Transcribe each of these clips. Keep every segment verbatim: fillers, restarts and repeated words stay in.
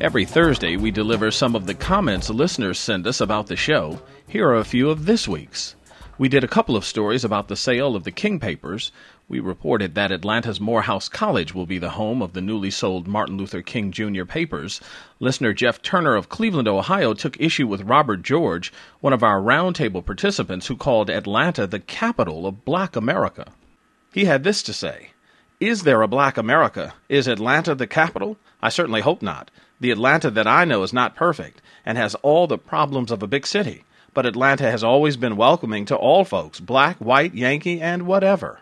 Every Thursday, we deliver some of the comments listeners send us about the show. Here are a few of this week's. We did a couple of stories about the sale of the King papers. We reported that Atlanta's Morehouse College will be the home of the newly sold Martin Luther King Junior papers. Listener Jeff Turner of Cleveland, Ohio, took issue with Robert George, one of our roundtable participants, who called Atlanta the capital of Black America. He had this to say: "Is there a Black America? Is Atlanta the capital? I certainly hope not. The Atlanta that I know is not perfect and has all the problems of a big city. But Atlanta has always been welcoming to all folks, black, white, Yankee, and whatever."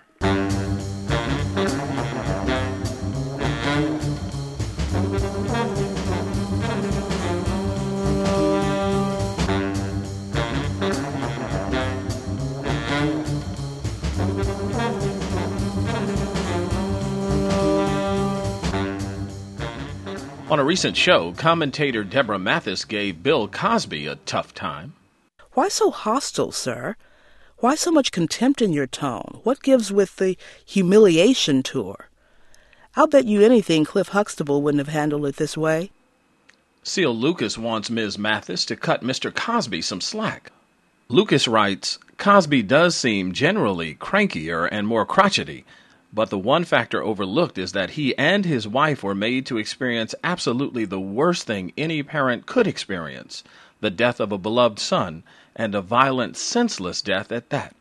On a recent show, commentator Deborah Mathis gave Bill Cosby a tough time. "Why so hostile, sir? Why so much contempt in your tone? What gives with the humiliation tour? I'll bet you anything Cliff Huxtable wouldn't have handled it this way." Seal Lucas wants Miz Mathis to cut Mister Cosby some slack. Lucas writes, "Cosby does seem generally crankier and more crotchety, but the one factor overlooked is that he and his wife were made to experience absolutely the worst thing any parent could experience, the death of a beloved son, and a violent, senseless death at that."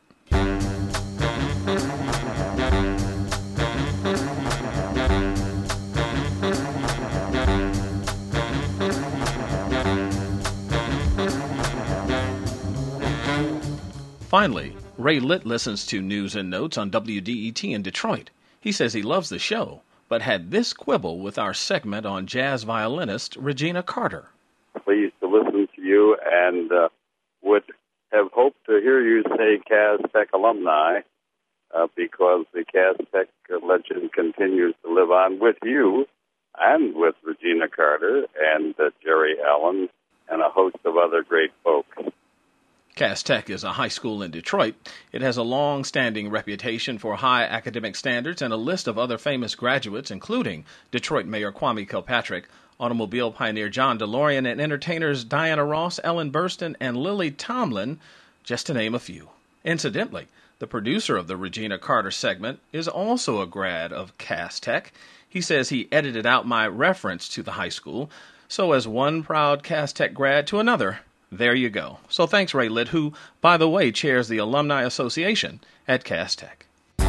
Finally, Ray Litt listens to News and Notes on W D E T in Detroit. He says he loves the show, but had this quibble with our segment on jazz violinist Regina Carter. Pleased to listen to you and uh, would have hoped to hear you say Cass Tech alumni uh, because the Cass Tech legend continues to live on with you and with Regina Carter and uh, Jerry Allen and a host of other great folks. Cass Tech is a high school in Detroit. It has a long-standing reputation for high academic standards and a list of other famous graduates, including Detroit Mayor Kwame Kilpatrick, automobile pioneer John DeLorean, and entertainers Diana Ross, Ellen Burstyn, and Lily Tomlin, just to name a few. Incidentally, the producer of the Regina Carter segment is also a grad of Cass Tech. He says he edited out my reference to the high school, so as one proud Cass Tech grad to another, there you go. So thanks, Ray Litt, who, by the way, chairs the Alumni Association at Cass Tech.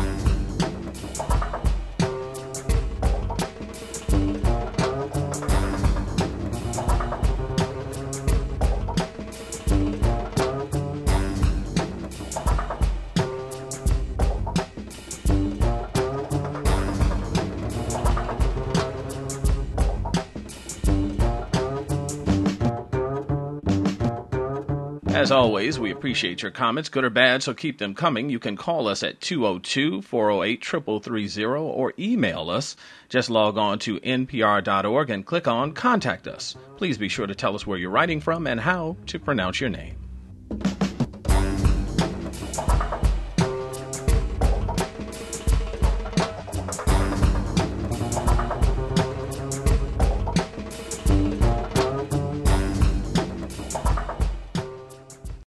As always, we appreciate your comments, good or bad, so keep them coming. You can call us at two oh two, four oh eight, three oh three oh or email us. Just log on to N P R dot org and click on Contact Us. Please be sure to tell us where you're writing from and how to pronounce your name.